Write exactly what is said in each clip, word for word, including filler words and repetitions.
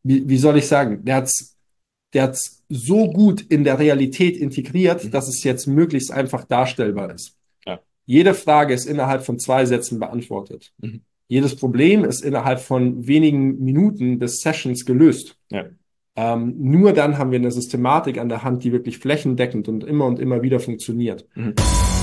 wie, wie soll ich sagen, der hat's, der hat's so gut in der Realität integriert, Mhm. dass es jetzt möglichst einfach darstellbar ist. Ja. Jede Frage ist innerhalb von zwei Sätzen beantwortet. Mhm. Jedes Problem ist innerhalb von wenigen Minuten bis Sessions gelöst. Ja. Ähm, nur dann haben wir eine Systematik an der Hand, die wirklich flächendeckend und immer und immer wieder funktioniert. Mhm.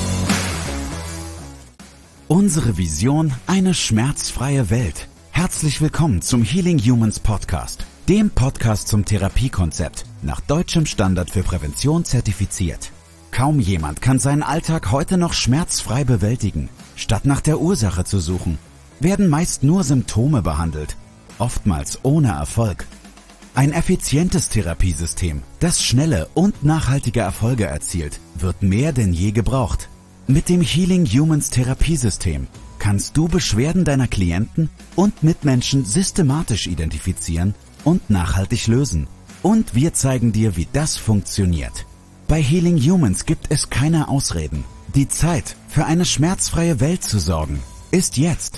Unsere Vision: eine schmerzfreie Welt. Herzlich willkommen zum Healing Humans Podcast, dem Podcast zum Therapiekonzept, nach deutschem Standard für Prävention zertifiziert. Kaum jemand kann seinen Alltag heute noch schmerzfrei bewältigen. Statt nach der Ursache zu suchen, werden meist nur Symptome behandelt, oftmals ohne Erfolg. Ein effizientes Therapiesystem, das schnelle und nachhaltige Erfolge erzielt, wird mehr denn je gebraucht. Mit dem Healing Humans Therapiesystem kannst du Beschwerden deiner Klienten und Mitmenschen systematisch identifizieren und nachhaltig lösen. Und wir zeigen dir, wie das funktioniert. Bei Healing Humans gibt es keine Ausreden. Die Zeit, für eine schmerzfreie Welt zu sorgen, ist jetzt.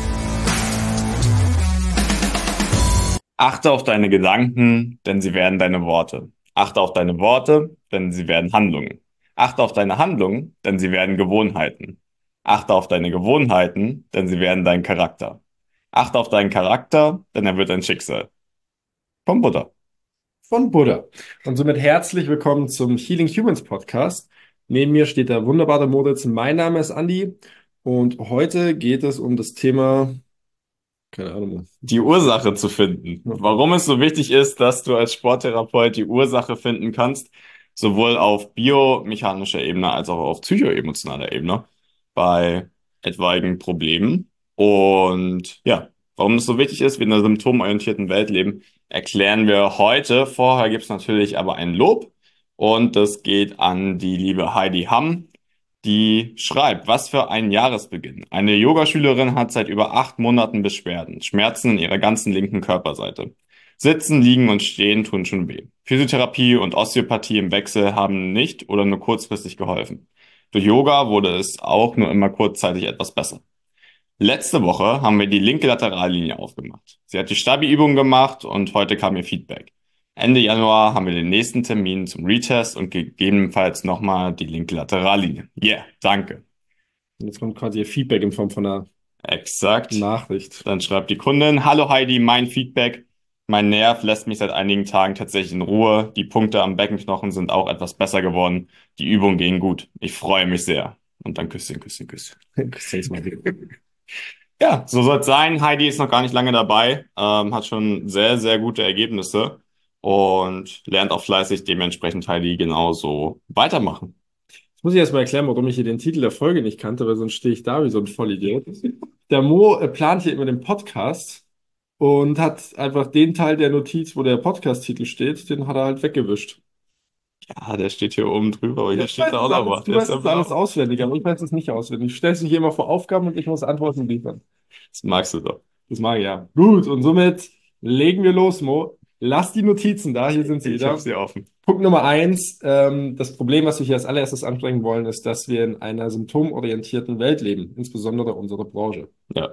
Achte auf deine Gedanken, denn sie werden deine Worte. Achte auf deine Worte, denn sie werden Handlungen. Achte auf deine Handlungen, denn sie werden Gewohnheiten. Achte auf deine Gewohnheiten, denn sie werden dein Charakter. Achte auf deinen Charakter, denn er wird dein Schicksal. Vom Buddha. Von Buddha. Und somit herzlich willkommen zum Healing Humans Podcast. Neben mir steht der wunderbare Moritz. Mein Name ist Andi und heute geht es um das Thema, keine Ahnung. Die Ursache zu finden. Warum es so wichtig ist, dass du als Sporttherapeut die Ursache finden kannst, sowohl auf biomechanischer Ebene als auch auf psychoemotionaler Ebene bei etwaigen Problemen. Und ja, warum es so wichtig ist, wir in einer symptomorientierten Welt leben, erklären wir heute. Vorher gibt es natürlich aber ein Lob und das geht an die liebe Heidi Hamm. Die schreibt: Was für ein Jahresbeginn. Eine Yogaschülerin hat seit über acht Monaten Beschwerden, Schmerzen in ihrer ganzen linken Körperseite. Sitzen, liegen und stehen tun schon weh. Physiotherapie und Osteopathie im Wechsel haben nicht oder nur kurzfristig geholfen. Durch Yoga wurde es auch nur immer kurzzeitig etwas besser. Letzte Woche haben wir die linke Laterallinie aufgemacht. Sie hat die Stabi-Übung gemacht und heute kam ihr Feedback. Ende Januar haben wir den nächsten Termin zum Retest und gegebenenfalls nochmal die linke Laterallinie. Yeah, danke. Und jetzt kommt quasi ihr Feedback in Form von einer Exakt. Nachricht. Dann schreibt die Kundin: Hallo Heidi, mein Feedback. Mein Nerv lässt mich seit einigen Tagen tatsächlich in Ruhe. Die Punkte am Beckenknochen sind auch etwas besser geworden. Die Übungen gehen gut. Ich freue mich sehr. Und dann Küsschen, Küsschen, Küsschen. Küsschen mal wieder. Ja, so soll es sein. Heidi ist noch gar nicht lange dabei, ähm, hat schon sehr, sehr gute Ergebnisse und lernt auch fleißig, dementsprechend Heidi genauso weitermachen. Jetzt muss ich erst mal erklären, warum ich hier den Titel der Folge nicht kannte, weil sonst stehe ich da wie so ein Vollidiot. Der Mo äh, plant hier immer den Podcast und hat einfach den Teil der Notiz, wo der Podcast-Titel steht, den hat er halt weggewischt. Ja, der steht hier oben drüber, aber hier Du steht weißt da auch es noch alles, was. du Der ist weißt ja es alles blau. auswendig, aber ich weiß es nicht auswendig. Du stellst dich hier immer vor Aufgaben und ich muss Antworten liefern. Das magst du doch. Das mag ich ja. Gut, und somit legen wir los, Mo. Lass die Notizen da, hier sind sie Ich habe wieder. sie offen. Punkt Nummer eins, ähm, das Problem, was wir hier als allererstes ansprechen wollen, ist, dass wir in einer symptomorientierten Welt leben, insbesondere unsere Branche. Ja,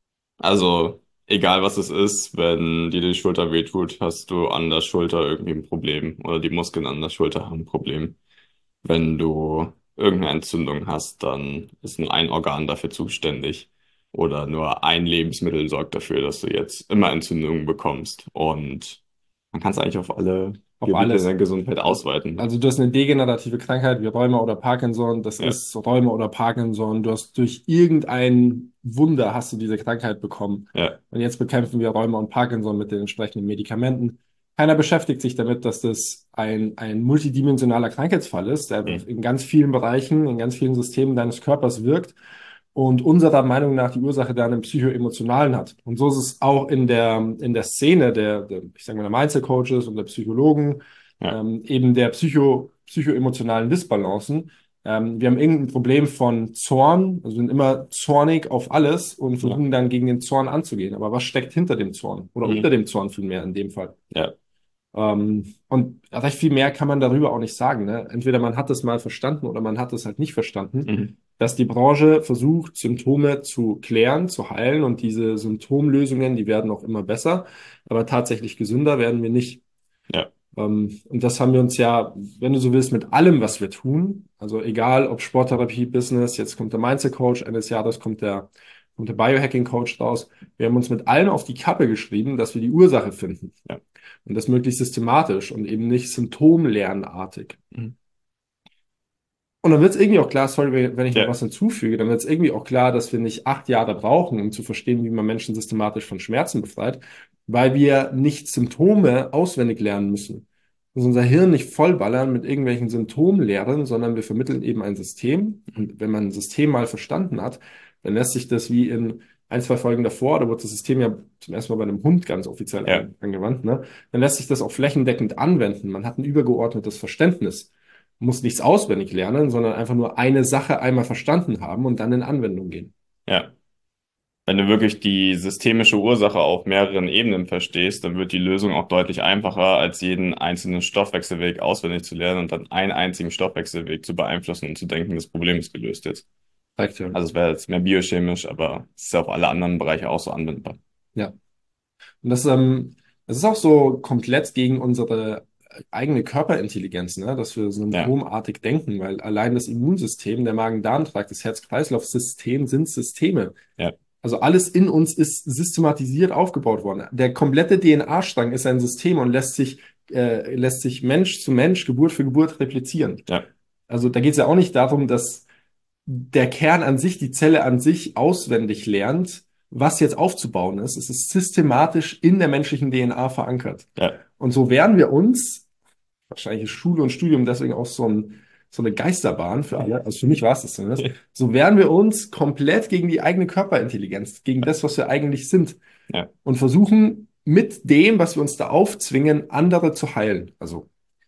also egal was es ist, wenn dir die Schulter wehtut, hast du an der Schulter irgendwie ein Problem oder die Muskeln an der Schulter haben ein Problem. Wenn du irgendeine Entzündung hast, dann ist nur ein Organ dafür zuständig oder nur ein Lebensmittel sorgt dafür, dass du jetzt immer Entzündungen bekommst. Und man kann es eigentlich auf alle Auf Gebiete alles. der Gesundheit ausweiten. Also du hast eine degenerative Krankheit wie Rheuma oder Parkinson, das Ja. ist Rheuma oder Parkinson. Du hast durch irgendein Wunder hast du diese Krankheit bekommen. Ja. Und jetzt bekämpfen wir Rheuma und Parkinson mit den entsprechenden Medikamenten. Keiner beschäftigt sich damit, dass das ein, ein multidimensionaler Krankheitsfall ist, der Mhm. in ganz vielen Bereichen, in ganz vielen Systemen deines Körpers wirkt und unserer Meinung nach die Ursache dann im psychoemotionalen hat. Und so ist es auch in der, in der Szene der, der ich sage mal, der Mindset-Coaches und der Psychologen, Ja. ähm, eben der psycho, psychoemotionalen Disbalancen. Ähm, wir haben irgendein Problem von Zorn, also sind immer zornig auf alles und versuchen dann gegen den Zorn anzugehen. Aber was steckt hinter dem Zorn? Oder Mhm. unter dem Zorn vielmehr in dem Fall? Ja. Ähm, und recht viel mehr kann man darüber auch nicht sagen. Ne? Entweder man hat es mal verstanden oder man hat es halt nicht verstanden. Mhm. dass die Branche versucht, Symptome zu klären, zu heilen und diese Symptomlösungen, die werden auch immer besser, aber tatsächlich gesünder werden wir nicht. Ja, Ähm, und das haben wir uns ja, wenn du so willst, mit allem, was wir tun, also egal ob Sporttherapie, Business, jetzt kommt der Mindset Coach, eines Jahres kommt der, kommt der Biohacking Coach raus. Wir haben uns mit allem auf die Kappe geschrieben, dass wir die Ursache finden. ja. Und das möglichst systematisch und eben nicht symptomlernartig. Mhm. Und dann wird es irgendwie auch klar, sorry, wenn wenn ich noch Ja, was hinzufüge, dann wird es irgendwie auch klar, dass wir nicht acht Jahre brauchen, um zu verstehen, wie man Menschen systematisch von Schmerzen befreit, weil wir nicht Symptome auswendig lernen müssen. Also unser Hirn nicht vollballern mit irgendwelchen Symptomlehren, sondern wir vermitteln eben ein System. Und wenn man ein System mal verstanden hat, dann lässt sich das wie in ein, zwei Folgen davor, da wurde das System ja zum ersten Mal bei einem Hund ganz offiziell ja, an, angewandt, ne? Dann lässt sich das auch flächendeckend anwenden. Man hat ein übergeordnetes Verständnis, muss nichts auswendig lernen, sondern einfach nur eine Sache einmal verstanden haben und dann in Anwendung gehen. ja. Wenn du wirklich die systemische Ursache auf mehreren Ebenen verstehst, dann wird die Lösung auch deutlich einfacher, als jeden einzelnen Stoffwechselweg auswendig zu lernen und dann einen einzigen Stoffwechselweg zu beeinflussen und zu denken, das Problem ist gelöst jetzt. Reicht ja. Also es wäre jetzt mehr biochemisch, aber es ist ja auf alle anderen Bereiche auch so anwendbar. Ja. Und das, ähm, das ist auch so komplett gegen unsere eigene Körperintelligenz, ne? Dass wir Ja, symptomartig denken, weil allein das Immunsystem, der Magen-Darm-Trakt, das Herz-Kreislauf-System sind Systeme. ja, Also alles in uns ist systematisiert aufgebaut worden. Der komplette D N A-Strang ist ein System und lässt sich, äh, lässt sich Mensch zu Mensch, Geburt für Geburt replizieren. ja, Also da geht es ja auch nicht darum, dass der Kern an sich, die Zelle an sich auswendig lernt, was jetzt aufzubauen ist. Es ist systematisch in der menschlichen D N A verankert. ja, Und so werden wir uns, wahrscheinlich ist Schule und Studium deswegen auch so ein, so eine Geisterbahn für alle, also für mich war es das zumindest, so werden wir uns komplett gegen die eigene Körperintelligenz, gegen das, was wir eigentlich sind, ja. und versuchen mit dem, was wir uns da aufzwingen, andere zu heilen. Also,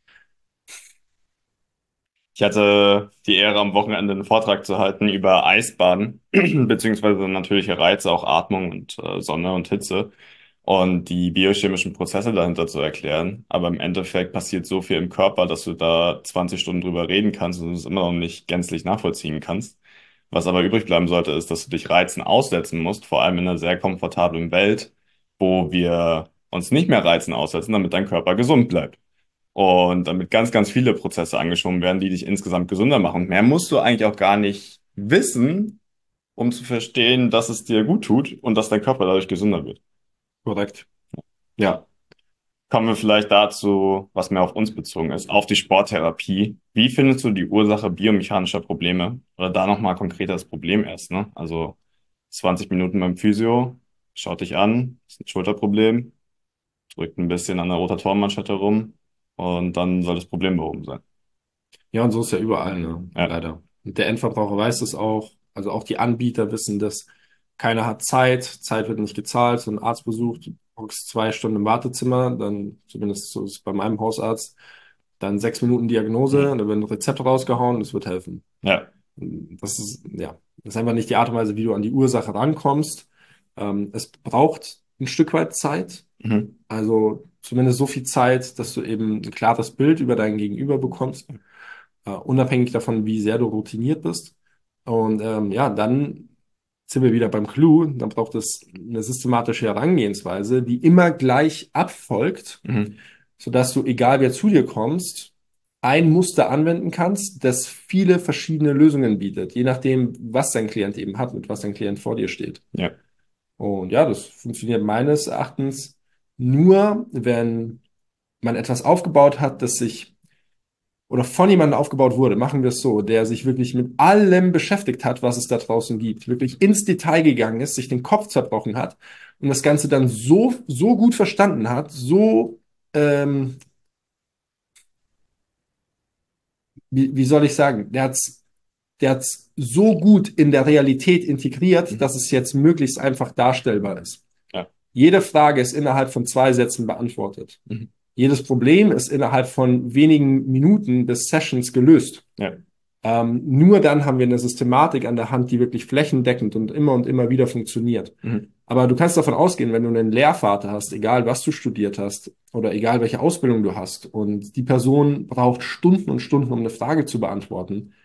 Ich hatte die Ehre, am Wochenende einen Vortrag zu halten über Eisbaden, beziehungsweise natürliche Reize, auch Atmung und äh, Sonne und Hitze und die biochemischen Prozesse dahinter zu erklären. Aber im Endeffekt passiert so viel im Körper, dass du da zwanzig Stunden drüber reden kannst und es immer noch nicht gänzlich nachvollziehen kannst. Was aber übrig bleiben sollte, ist, dass du dich Reizen aussetzen musst, vor allem in einer sehr komfortablen Welt, wo wir uns nicht mehr Reizen aussetzen, damit dein Körper gesund bleibt. Und damit ganz, ganz viele Prozesse angeschoben werden, die dich insgesamt gesünder machen. Und mehr musst du eigentlich auch gar nicht wissen, um zu verstehen, dass es dir gut tut und dass dein Körper dadurch gesünder wird. korrekt. Ja. Kommen wir vielleicht dazu, was mehr auf uns bezogen ist, auf die Sporttherapie. Wie findest du die Ursache biomechanischer Probleme? Oder da nochmal konkreter das Problem erst, ne? Also zwanzig Minuten beim Physio, schaut dich an, ist ein Schulterproblem, drückt ein bisschen an der Rotatorenmanschette rum und dann soll das Problem behoben sein. Ja, und so ist ja überall, ne? Ja, Leider. Und der Endverbraucher weiß es auch. Also auch die Anbieter wissen das. Keiner hat Zeit. Zeit wird nicht gezahlt. So ein Arztbesuch, du hockst zwei Stunden im Wartezimmer, dann, zumindest so ist es bei meinem Hausarzt, dann sechs Minuten Diagnose, mhm. dann wird ein Rezept rausgehauen, das wird helfen. Ja, Das ist, ja, das ist einfach nicht die Art und Weise, wie du an die Ursache rankommst. Ähm, es braucht ein Stück weit Zeit. mhm. Also zumindest so viel Zeit, dass du eben ein klares Bild über dein Gegenüber bekommst, äh, unabhängig davon, wie sehr du routiniert bist. Und ähm, ja, dann sind wir wieder beim Clou. Dann braucht es eine systematische Herangehensweise, die immer gleich abfolgt, Mhm. sodass du, egal wer zu dir kommst, ein Muster anwenden kannst, das viele verschiedene Lösungen bietet, je nachdem, was dein Klient eben hat, mit was dein Klient vor dir steht. Ja, Und ja, das funktioniert meines Erachtens nur, wenn man etwas aufgebaut hat, das sich oder von jemandem aufgebaut wurde, machen wir es so, der sich wirklich mit allem beschäftigt hat, was es da draußen gibt, wirklich ins Detail gegangen ist, sich den Kopf zerbrochen hat und das Ganze dann so, so gut verstanden hat, so, ähm, wie, wie soll ich sagen, der hat's, der hat's so gut in der Realität integriert, mhm. dass es jetzt möglichst einfach darstellbar ist. Ja, Jede Frage ist innerhalb von zwei Sätzen beantwortet. mhm. Jedes Problem ist innerhalb von wenigen Minuten bis Sessions gelöst. Ja, Ähm, nur dann haben wir eine Systematik an der Hand, die wirklich flächendeckend und immer und immer wieder funktioniert. mhm. Aber du kannst davon ausgehen, wenn du einen Lehrvater hast, egal was du studiert hast oder egal welche Ausbildung du hast, und die Person braucht Stunden und Stunden, um eine Frage zu beantworten,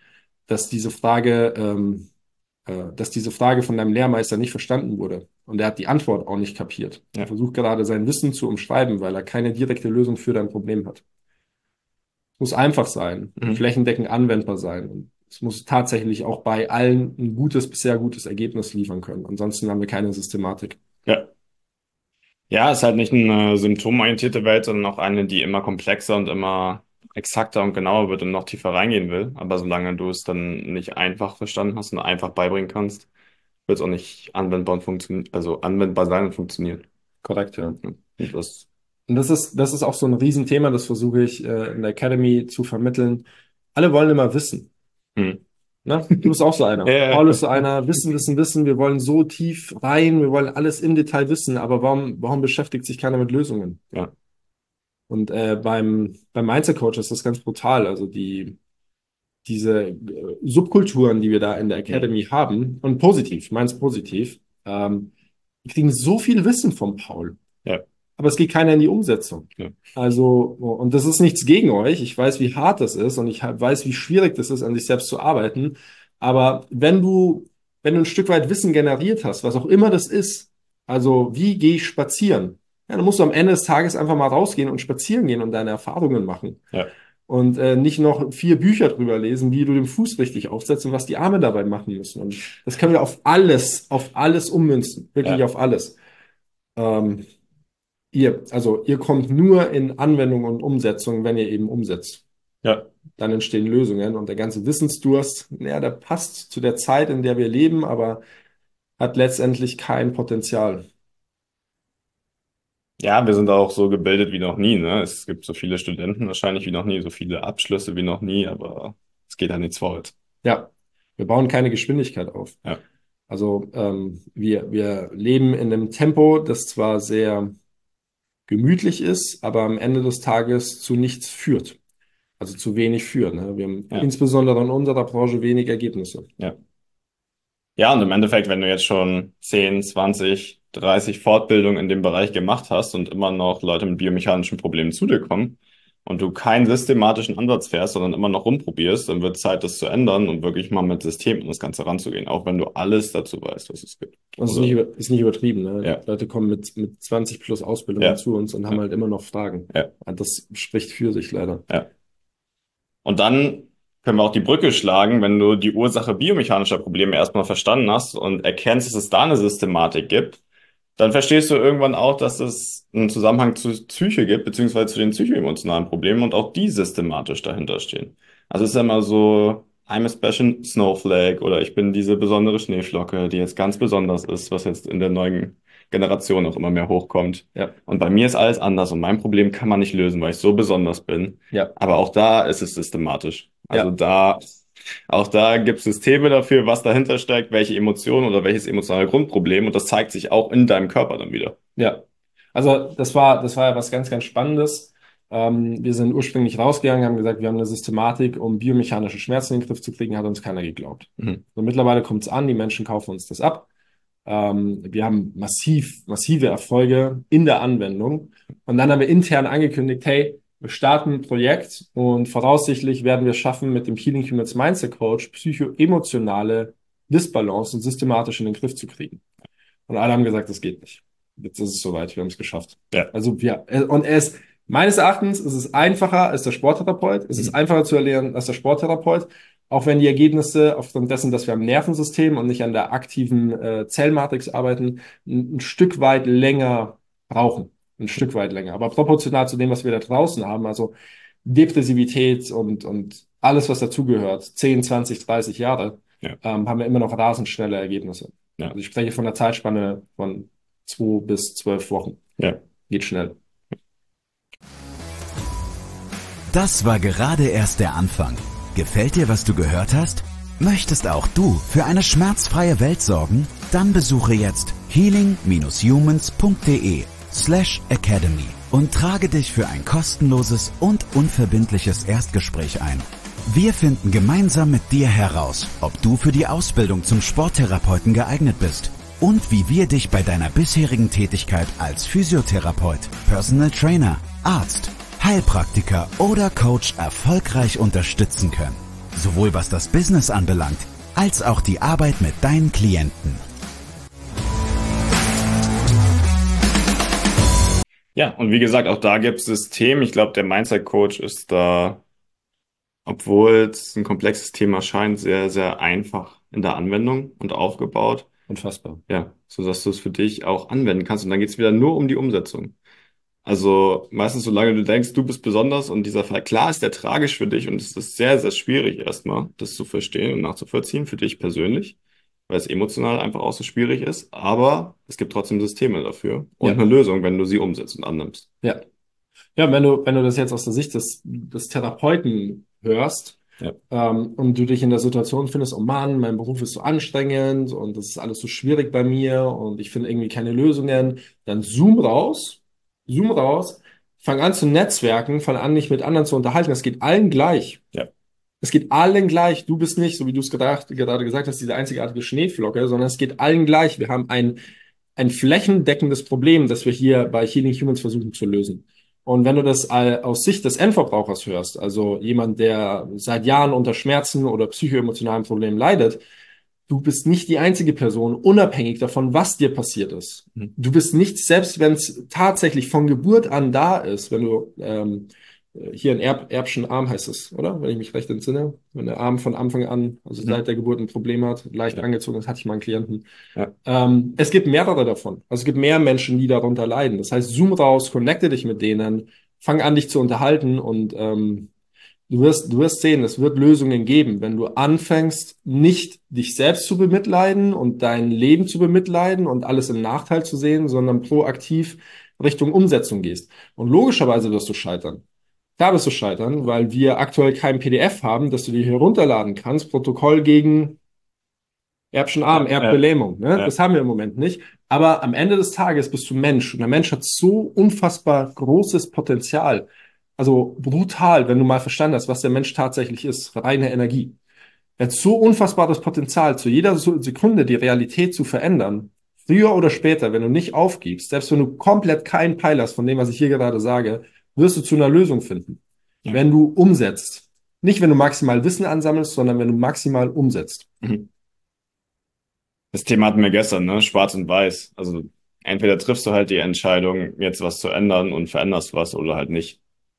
dass diese Frage, ähm, äh, dass diese Frage von deinem Lehrmeister nicht verstanden wurde. Und er hat die Antwort auch nicht kapiert. Ja. Er versucht gerade sein Wissen zu umschreiben, weil er keine direkte Lösung für dein Problem hat. Es muss einfach sein, Mhm. flächendeckend anwendbar sein. Und es muss tatsächlich auch bei allen ein gutes bis sehr gutes Ergebnis liefern können. Ansonsten haben wir keine Systematik. Ja. Ja, ist halt nicht eine symptomorientierte Welt, sondern auch eine, die immer komplexer und immer exakter und genauer wird und noch tiefer reingehen will. Aber solange du es dann nicht einfach verstanden hast und einfach beibringen kannst, wird es auch nicht anwendbar und funktionieren, also anwendbar sein und funktionieren. Korrekt, ja. Und das, Und das ist, das ist auch so ein Riesenthema, das versuche ich äh, in der Academy zu vermitteln. Alle wollen immer wissen. hm. Ne? Du bist auch so einer. Ja, ja. Paul ist so einer. Wissen, wissen, wissen. Wir wollen so tief rein. Wir wollen alles im Detail wissen. Aber warum, warum beschäftigt sich keiner mit Lösungen? Ja. Und äh, beim, beim Mindset Coach ist das ganz brutal. Also die, diese äh, Subkulturen, die wir da in der Academy haben, und positiv, ich meine es positiv, ähm, wir kriegen so viel Wissen vom Paul. Ja. Aber es geht keiner in die Umsetzung. Ja. Also, und das ist nichts gegen euch. Ich weiß, wie hart das ist und ich weiß, wie schwierig das ist, an sich selbst zu arbeiten. Aber wenn du, wenn du ein Stück weit Wissen generiert hast, was auch immer das ist, also wie gehe ich spazieren? Ja, dann musst du am Ende des Tages einfach mal rausgehen und spazieren gehen und deine Erfahrungen machen. Ja. Und äh, nicht noch vier Bücher drüber lesen, wie du den Fuß richtig aufsetzt und was die Arme dabei machen müssen. Und das können wir auf alles, auf alles ummünzen. Wirklich Ja. auf alles. Ähm, Ihr, also ihr kommt nur in Anwendung und Umsetzung, wenn ihr eben umsetzt. Ja. Dann entstehen Lösungen und der ganze Wissensdurst, naja, der passt zu der Zeit, in der wir leben, aber hat letztendlich kein Potenzial. Ja, wir sind auch so gebildet wie noch nie, ne? Es gibt so viele Studenten wahrscheinlich wie noch nie, so viele Abschlüsse wie noch nie, aber es geht halt nichts vorwärts. Ja, wir bauen keine Geschwindigkeit auf. Ja. Also ähm, wir, wir leben in einem Tempo, das zwar sehr gemütlich ist, aber am Ende des Tages zu nichts führt. Also zu wenig führt. Ne? Wir haben Ja. insbesondere in unserer Branche wenig Ergebnisse. Ja. Ja, und im Endeffekt, wenn du jetzt schon zehn, zwanzig, dreißig Fortbildungen in dem Bereich gemacht hast und immer noch Leute mit biomechanischen Problemen zu dir kommen und du keinen systematischen Ansatz fährst, sondern immer noch rumprobierst, dann wird Zeit, das zu ändern und wirklich mal mit Systemen an das Ganze ranzugehen, auch wenn du alles dazu weißt, was es gibt. Und es ist Oder- nicht, über- ist nicht übertrieben. Ne? Ja. Leute kommen mit, mit zwanzig plus Ausbildungen Ja. zu uns und haben Ja. halt immer noch Fragen. Ja. Und das spricht für sich leider. Und dann können wir auch die Brücke schlagen, wenn du die Ursache biomechanischer Probleme erstmal verstanden hast und erkennst, dass es da eine Systematik gibt, dann verstehst du irgendwann auch, dass es einen Zusammenhang zur Psyche gibt, beziehungsweise zu den psychoemotionalen Problemen und auch die systematisch dahinter stehen. Also es ist ja immer so, I'm a special snowflake oder ich bin diese besondere Schneeflocke, die jetzt ganz besonders ist, was jetzt in der neuen Generation auch immer mehr hochkommt. Ja. Und bei mir ist alles anders und mein Problem kann man nicht lösen, weil ich so besonders bin. Ja. Aber auch da ist es systematisch. Also Ja. da, auch da gibt es Systeme dafür, was dahinter steckt, welche Emotionen oder welches emotionale Grundproblem und das zeigt sich auch in deinem Körper dann wieder. Ja. Also das war, das war ja was ganz, ganz Spannendes. Ähm, wir sind ursprünglich rausgegangen, haben gesagt, wir haben eine Systematik, um biomechanische Schmerzen in den Griff zu kriegen, hat uns keiner geglaubt. Mhm. So, mittlerweile kommt es an, die Menschen kaufen uns das ab. Ähm, wir haben massiv, massive Erfolge in der Anwendung. Und dann haben wir intern angekündigt, hey, wir starten ein Projekt und voraussichtlich werden wir schaffen, mit dem Healing Humans Mindset Coach psychoemotionale Disbalance und systematisch in den Griff zu kriegen. Und alle haben gesagt, das geht nicht. Jetzt ist es soweit, wir haben es geschafft. Ja. Also wir, und er ist, meines Erachtens ist es einfacher als der Sporttherapeut. Es ist Mhm. einfacher zu erlernen als der Sporttherapeut. Auch wenn die Ergebnisse aufgrund dessen, dass wir am Nervensystem und nicht an der aktiven äh, Zellmatrix arbeiten, ein, ein Stück weit länger brauchen. Ein Stück weit länger. Aber proportional zu dem, was wir da draußen haben, also Depressivität und, und alles, was dazugehört, zehn, zwanzig, dreißig Jahre, Ja. ähm, haben wir immer noch rasend schnelle Ergebnisse. Ja. Also ich spreche von einer Zeitspanne von zwei bis zwölf Wochen. Ja. Geht schnell. Das war gerade erst der Anfang. Gefällt dir, was du gehört hast? Möchtest auch du für eine schmerzfreie Welt sorgen? Dann besuche jetzt healing-humans.de slash academy und trage dich für ein kostenloses und unverbindliches Erstgespräch ein. Wir finden gemeinsam mit dir heraus, ob du für die Ausbildung zum Sporttherapeuten geeignet bist und wie wir dich bei deiner bisherigen Tätigkeit als Physiotherapeut, Personal Trainer, Arzt, Heilpraktiker oder Coach erfolgreich unterstützen können. sowohl was das Business anbelangt, als auch die Arbeit mit deinen Klienten. Ja, und wie gesagt, auch da gibt es Systeme. Ich glaube, der Mindset Coach ist da, obwohl es ein komplexes Thema scheint, sehr, sehr einfach in der Anwendung und aufgebaut. Unfassbar. Ja, so dass du es für dich auch anwenden kannst. Und dann geht es wieder nur um die Umsetzung. Also meistens, solange du denkst, du bist besonders und dieser Fall, klar ist der tragisch für dich und es ist sehr, sehr schwierig erstmal, das zu verstehen und nachzuvollziehen für dich persönlich, weil es emotional einfach auch so schwierig ist. Aber es gibt trotzdem Systeme dafür und Ja. eine Lösung, wenn du sie umsetzt und annimmst. Ja. Ja, wenn du, wenn du das jetzt aus der Sicht des, des Therapeuten hörst, Ja. ähm, und du dich in der Situation findest, oh Mann, mein Beruf ist so anstrengend und das ist alles so schwierig bei mir und ich finde irgendwie keine Lösungen, dann zoom raus, zoom raus, fang an zu netzwerken, fang an, dich mit anderen zu unterhalten. Das geht allen gleich. Ja. Es geht allen gleich. Du bist nicht, so wie du es gedacht, gerade gesagt hast, diese einzigartige Schneeflocke, sondern es geht allen gleich. Wir haben ein, ein flächendeckendes Problem, das wir hier bei Healing Humans versuchen zu lösen. Und wenn du das all- aus Sicht des Endverbrauchers hörst, also jemand, der seit Jahren unter Schmerzen oder psychoemotionalen Problemen leidet, du bist nicht die einzige Person, unabhängig davon, was dir passiert ist. Mhm. Du bist nicht, selbst wenn es tatsächlich von Geburt an da ist, wenn du ähm, hier einen Erb, Erbschen Arm heißt es, oder? Wenn ich mich recht entsinne. Wenn der Arm von Anfang an, also Mhm. seit der Geburt ein Problem hat, leicht Ja. angezogen, das hatte ich mal einen Klienten. Ja. Ähm, es gibt mehrere davon. Also es gibt mehr Menschen, die darunter leiden. Das heißt, zoom raus, connecte dich mit denen, fang an, dich zu unterhalten und ähm, du wirst, du wirst sehen, es wird Lösungen geben, wenn du anfängst, nicht dich selbst zu bemitleiden und dein Leben zu bemitleiden und alles im Nachteil zu sehen, sondern proaktiv Richtung Umsetzung gehst. Und logischerweise wirst du scheitern. Da wirst du scheitern, weil wir aktuell kein P D F haben, das du dir hier runterladen kannst. Protokoll gegen Erbschen Arm, Ja, ja. Erbbelähmung. Ne? Ja. Das haben wir im Moment nicht. Aber am Ende des Tages bist du Mensch. Und der Mensch hat so unfassbar großes Potenzial. Also brutal, wenn du mal verstanden hast, was der Mensch tatsächlich ist. Reine Energie. Er hat so unfassbares Potenzial, zu jeder Sekunde die Realität zu verändern. Früher oder später, wenn du nicht aufgibst, selbst wenn du komplett keinen Peil hast von dem, was ich hier gerade sage, wirst du zu einer Lösung finden. Ja. Wenn du umsetzt. Nicht, wenn du maximal Wissen ansammelst, sondern wenn du maximal umsetzt. Mhm. Das Thema hatten wir gestern, ne? Schwarz und Weiß. Also entweder triffst du halt die Entscheidung, jetzt was zu ändern und veränderst was oder halt nicht.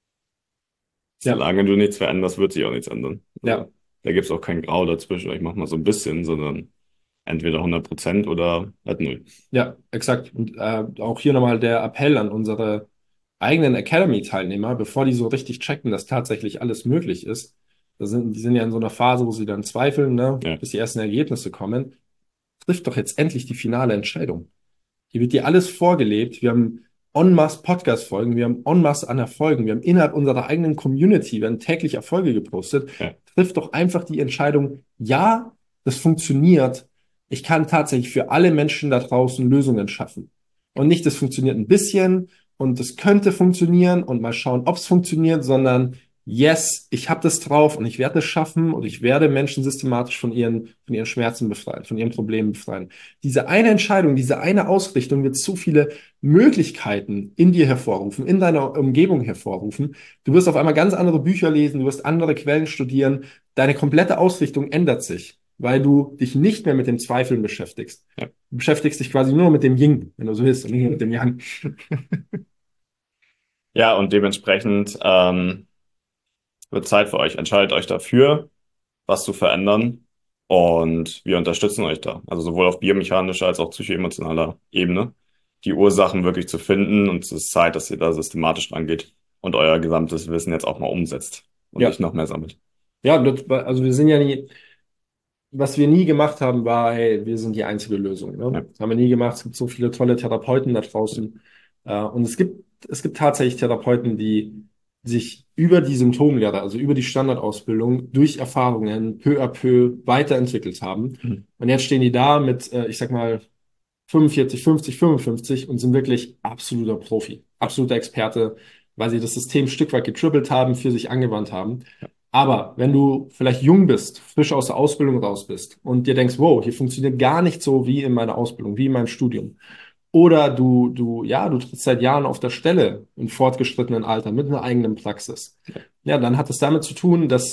Ja. Solange du nichts veränderst, wird sich auch nichts ändern. Also, Ja. Da gibt's auch kein Grau dazwischen. Ich mach mal so ein bisschen, sondern entweder hundert Prozent oder halt null. Ja, exakt. Und äh, auch hier nochmal der Appell an unsere eigenen Academy-Teilnehmer, bevor die so richtig checken, dass tatsächlich alles möglich ist. Da sind, die sind ja in so einer Phase, wo sie dann zweifeln, ne, Ja. bis die ersten Ergebnisse kommen. Trifft doch jetzt endlich die finale Entscheidung. Hier wird dir alles vorgelebt. Wir haben en masse Podcast-Folgen, wir haben en masse an Erfolgen, wir haben innerhalb unserer eigenen Community, werden täglich Erfolge gepostet. Ja. Trifft doch einfach die Entscheidung, ja, das funktioniert. Ich kann tatsächlich für alle Menschen da draußen Lösungen schaffen. Und nicht, das funktioniert ein bisschen und das könnte funktionieren und mal schauen, ob es funktioniert, sondern yes, ich habe das drauf und ich werde es schaffen und ich werde Menschen systematisch von ihren, von ihren Schmerzen befreien, von ihren Problemen befreien. Diese eine Entscheidung, diese eine Ausrichtung wird so viele Möglichkeiten in dir hervorrufen, in deiner Umgebung hervorrufen. Du wirst auf einmal ganz andere Bücher lesen, du wirst andere Quellen studieren. Deine komplette Ausrichtung ändert sich, weil du dich nicht mehr mit dem Zweifeln beschäftigst. Ja. Du beschäftigst dich quasi nur mit dem Yin, wenn du so willst, und nicht mit dem Yang. Ja, und dementsprechend ähm, wird Zeit für euch. Entscheidet euch dafür, was zu verändern. Und wir unterstützen euch da. Also sowohl auf biomechanischer als auch psychoemotionaler Ebene, die Ursachen wirklich zu finden. Und es ist Zeit, dass ihr da systematisch rangeht und euer gesamtes Wissen jetzt auch mal umsetzt und Ja. nicht noch mehr sammelt. Ja, das, war- also wir sind ja nie, was wir nie gemacht haben, war, hey, wir sind die einzige Lösung. Ne? Ja. Das haben wir nie gemacht. Es gibt so viele tolle Therapeuten da draußen. Äh, und es gibt, es gibt tatsächlich Therapeuten, die sich über die Symptomlehre, also über die Standardausbildung, durch Erfahrungen peu à peu weiterentwickelt haben. Mhm. Und jetzt stehen die da mit, äh, ich sag mal, fünfundvierzig, fünfzig, fünfundfünfzig und sind wirklich absoluter Profi, absoluter Experte, weil sie das System ein Stück weit getribbelt haben, für sich angewandt haben. Aber wenn du vielleicht jung bist, frisch aus der Ausbildung raus bist und dir denkst, wow, hier funktioniert gar nicht so wie in meiner Ausbildung, wie in meinem Studium. Oder du, du, ja, du trittst seit Jahren auf der Stelle im fortgeschrittenen Alter mit einer eigenen Praxis. Ja, dann hat es damit zu tun, dass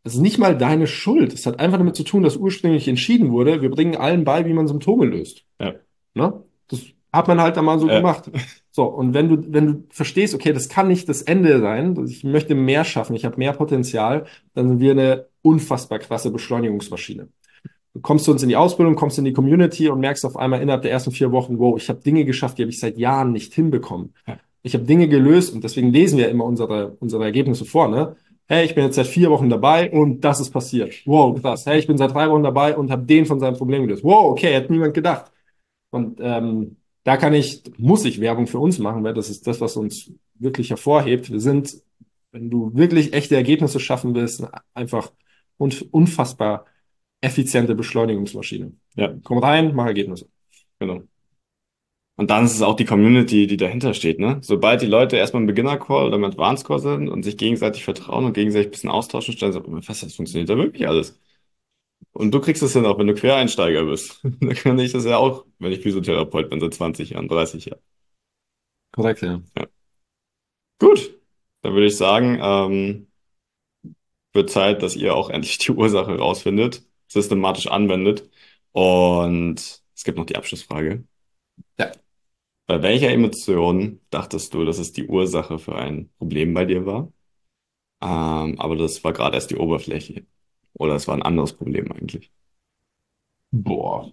Es ist nicht mal deine Schuld. Es hat einfach damit zu tun, dass ursprünglich entschieden wurde, wir bringen allen bei, wie man Symptome löst. Ja. Ne? Das hat man halt einmal so Ja. gemacht. So, und wenn du, wenn du verstehst, okay, das kann nicht das Ende sein, ich möchte mehr schaffen, ich habe mehr Potenzial, dann sind wir eine unfassbar krasse Beschleunigungsmaschine. Du kommst zu uns in die Ausbildung, kommst in die Community und merkst auf einmal innerhalb der ersten vier Wochen, wow, ich habe Dinge geschafft, die habe ich seit Jahren nicht hinbekommen. Ja. Ich habe Dinge gelöst und deswegen lesen wir immer unsere, unsere Ergebnisse vor, ne? Hey, ich bin jetzt seit vier Wochen dabei und das ist passiert. Wow, krass. Hey, ich bin seit drei Wochen dabei und habe den von seinem Problem gelöst. Wow, okay, hätte niemand gedacht. Und ähm, da kann ich, muss ich Werbung für uns machen, weil das ist das, was uns wirklich hervorhebt. Wir sind, wenn du wirklich echte Ergebnisse schaffen willst, einfach un- unfassbar effiziente Beschleunigungsmaschine. Ja, Komm rein, mach Ergebnisse. genau. Und dann ist es auch die Community, die dahinter steht, ne? Sobald die Leute erstmal im Beginner-Call oder im Advanced-Call sind und sich gegenseitig vertrauen und gegenseitig ein bisschen austauschen, stellen sie auch fest, das funktioniert ja wirklich alles. Und du kriegst es dann auch, wenn du Quereinsteiger bist. Dann kann ich das ja auch, wenn ich Physiotherapeut bin, seit zwanzig Jahren, dreißig Jahren. Korrekt, ja. Gut, dann würde ich sagen, ähm, wird Zeit, dass ihr auch endlich die Ursache rausfindet, systematisch anwendet. Und es gibt noch die Abschlussfrage. Ja. Bei welcher Emotion dachtest du, dass es die Ursache für ein Problem bei dir war? Ähm, aber das war gerade erst die Oberfläche. Oder es war ein anderes Problem eigentlich. Boah.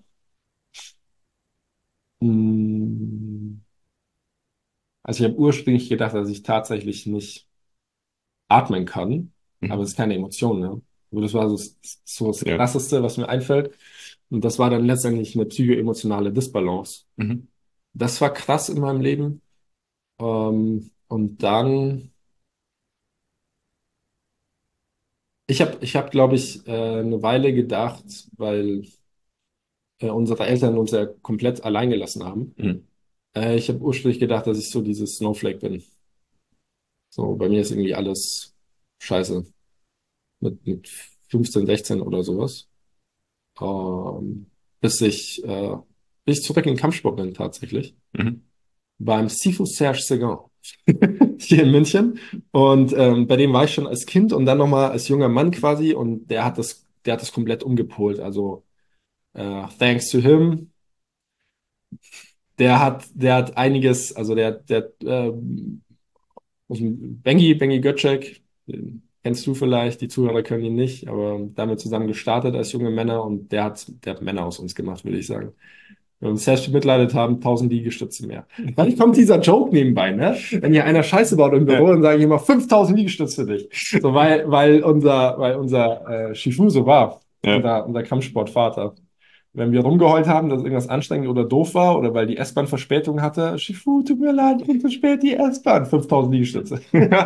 Hm. Also ich habe ursprünglich gedacht, dass ich tatsächlich nicht atmen kann, Mhm. aber es ist keine Emotion, ne? Aber das war so, so das Ja. Krasseste, was mir einfällt. Und das war dann letztendlich eine psychoemotionale Disbalance. Mhm. Das war krass in meinem Leben. Ähm, und dann, ich habe, ich hab, glaube ich, äh, eine Weile gedacht, weil äh, unsere Eltern uns ja komplett allein gelassen haben. Mhm. Äh, ich habe ursprünglich gedacht, dass ich so dieses Snowflake bin. So, bei mir ist irgendwie alles scheiße. Mit, mit fünfzehn, sechzehn oder sowas. Ähm, bis ich, äh, bis ich zurück in den Kampfsport bin, tatsächlich. Mhm. Beim Sifu Serge Seguin hier in München. Und ähm, bei dem war ich schon als Kind und dann nochmal als junger Mann quasi. Und der hat das, der hat das komplett umgepolt. Also, äh, thanks to him. Der hat, der hat einiges, also der, der, äh, aus dem Bengi, Bengi Götschek, den kennst du vielleicht, die Zuhörer können ihn nicht, aber damit zusammen gestartet als junge Männer und der hat, der hat Männer aus uns gemacht, würde ich sagen. Wenn wir uns selbst bemitleidet haben, tausend Liegestütze mehr. Dann kommt dieser Joke nebenbei, ne? Wenn hier einer Scheiße baut im Büro, Ja. dann sage ich immer fünftausend Liegestütze für dich. So, weil, weil unser, weil unser äh, Shifu so war, Ja. unser, unser Kampfsportvater. Wenn wir rumgeheult haben, dass irgendwas anstrengend oder doof war oder weil die S-Bahn Verspätung hatte, Shifu, tut mir leid, ich bin zu spät, die S-Bahn, fünftausend Liegestütze.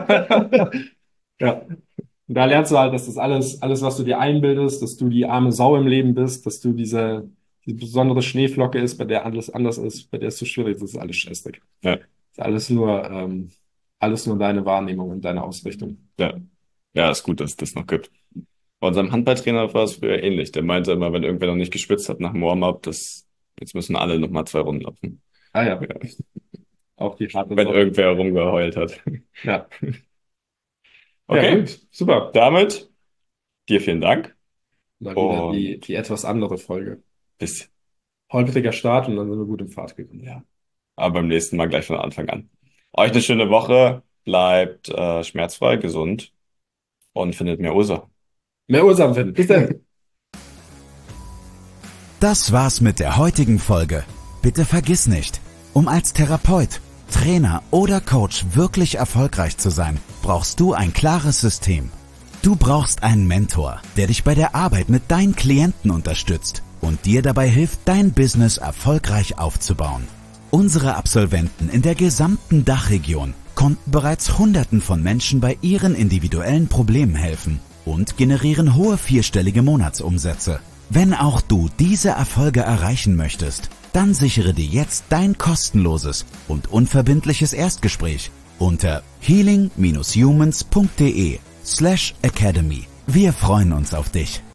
Ja. Und da lernst du halt, dass das alles, alles, was du dir einbildest, dass du die arme Sau im Leben bist, dass du diese, die besondere Schneeflocke ist, bei der alles anders ist, bei der es zu schwierig ist, das ist alles Scheißdreck. Ja. Das ist alles nur, ähm, alles nur deine Wahrnehmung und deine Ausrichtung. Ja. Ja, ist gut, dass es das noch gibt. Bei unserem Handballtrainer war es früher ähnlich. Der meinte immer, wenn irgendwer noch nicht geschwitzt hat nach dem Warm-up, das, jetzt müssen alle nochmal zwei Runden laufen. Ah ja, Ja. auch die harte Wenn Sau. irgendwer rumgeheult hat. Ja. Okay, Ja, gut, super. damit dir vielen Dank. Mal wieder Und- die, die etwas andere Folge. Bis, Holpriger Start und dann sind wir gut im Pfad gekommen. ja, aber beim nächsten Mal gleich von Anfang an. Euch eine schöne Woche, bleibt äh, schmerzfrei, gesund und findet mehr Ursachen. Mehr Ursachen finden. Bis dann. Das war's mit der heutigen Folge. Bitte vergiss nicht, um als Therapeut, Trainer oder Coach wirklich erfolgreich zu sein, brauchst du ein klares System. Du brauchst einen Mentor, der dich bei der Arbeit mit deinen Klienten unterstützt und dir dabei hilft, dein Business erfolgreich aufzubauen. Unsere Absolventen in der gesamten Dachregion konnten bereits Hunderten von Menschen bei ihren individuellen Problemen helfen und generieren hohe vierstellige Monatsumsätze. Wenn auch du diese Erfolge erreichen möchtest, dann sichere dir jetzt dein kostenloses und unverbindliches Erstgespräch unter healing-humans.de slash academy. Wir freuen uns auf dich.